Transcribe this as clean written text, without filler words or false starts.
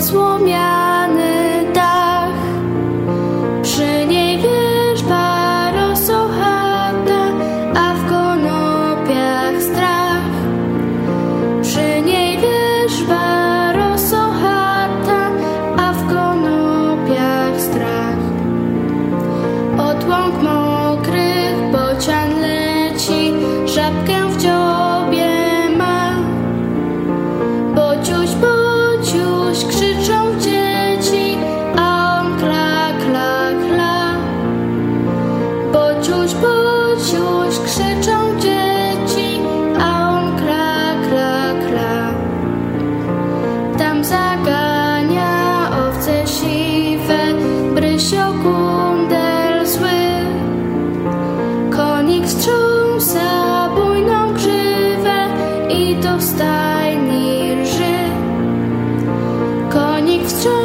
słomiany dach, przy niej wierzba rosochata, a w konopiach strach. Przy niej wierzba rosochata, a w konopiach strach. Od łąk mokrych bocian leci, żabkę w dziobie ma. Bociuś, bociuś, krzyczą dzieci, a on kla, kla, kla. Bociuś, bociuś, krzyczą dzieci, a on kla, kla, kla. Tam zagania owce siwe, Brysio kundel zły. Konik strząsa bujną grzywę i do stajni rży. Konik wstrząsa